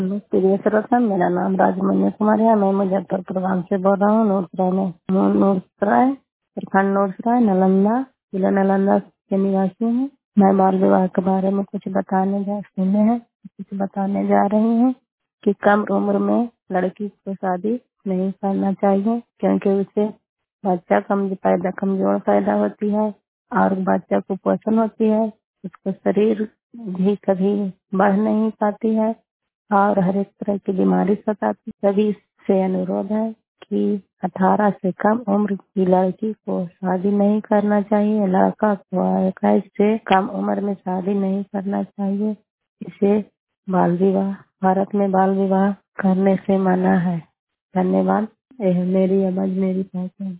प्रिय श्रोता, मेरा नाम राजमणि कुमारी है। मैं मुजफ्फरपुर गांव से बोल रहा हूँ। नूरसराय प्रखंड नूरसराय नालंदा जिला नालंदा के निवासी हूँ। मैं बाल विवाह के बारे में कुछ बताने जा रही हूँ कि कम उम्र में लड़की को शादी नहीं करना चाहिए, क्योंकि उससे बच्चा कमजोर पैदा होती है और बच्चा को पोषण होती है। उसका शरीर भी कभी बढ़ नहीं पाती है और हर एक तरह की बीमारी सताती। सभी से अनुरोध है कि 18 से कम उम्र की लड़की को शादी नहीं करना चाहिए। लड़का को 21 से कम उम्र में शादी नहीं करना चाहिए। इसे बाल विवाह भारत में बाल विवाह करने से मना है। धन्यवाद। यह मेरी आवाज मेरी पहचान।